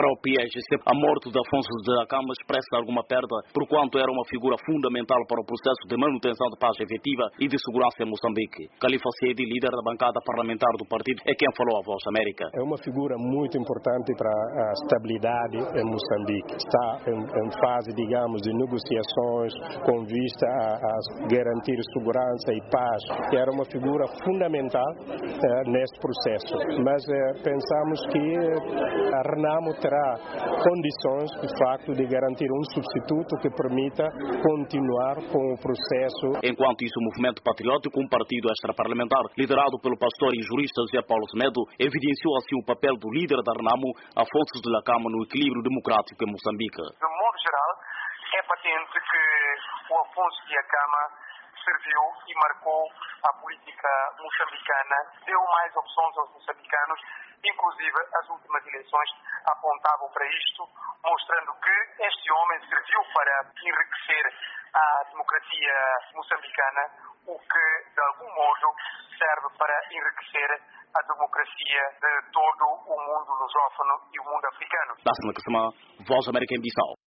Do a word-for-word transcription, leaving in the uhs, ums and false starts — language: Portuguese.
Para o P S G, a morte de Afonso de Acama expressa alguma perda, porquanto era uma figura fundamental para o processo de manutenção de paz efetiva e de segurança em Moçambique. Khalifa Seydi, líder da bancada parlamentar do partido, é quem falou à Voz América. É uma figura muito importante para a estabilidade em Moçambique. Está em, em fase, digamos, de negociações com vista a, a garantir segurança e paz. Era uma figura fundamental eh, nesse processo. Mas eh, pensamos que a Renamo terá condições, de facto, de garantir um substituto que permita continuar com o processo. Enquanto isso, o Movimento Patriótico, um partido extraparlamentar liderado pelo pastor e jurista José Paulo Semedo, evidenciou assim o papel do líder da Renamo, Afonso de Acama, no equilíbrio democrático em Moçambique. De modo geral, é patente que o Afonso de Acama serviu e marcou a política moçambicana, deu mais opções aos moçambicanos, inclusive as últimas eleições apontavam para isto, mostrando que este homem serviu para enriquecer a democracia moçambicana, o que, de algum modo, serve para enriquecer a democracia de todo o mundo lusófono e o mundo africano. Da semana que semana, Voz América em Bissau.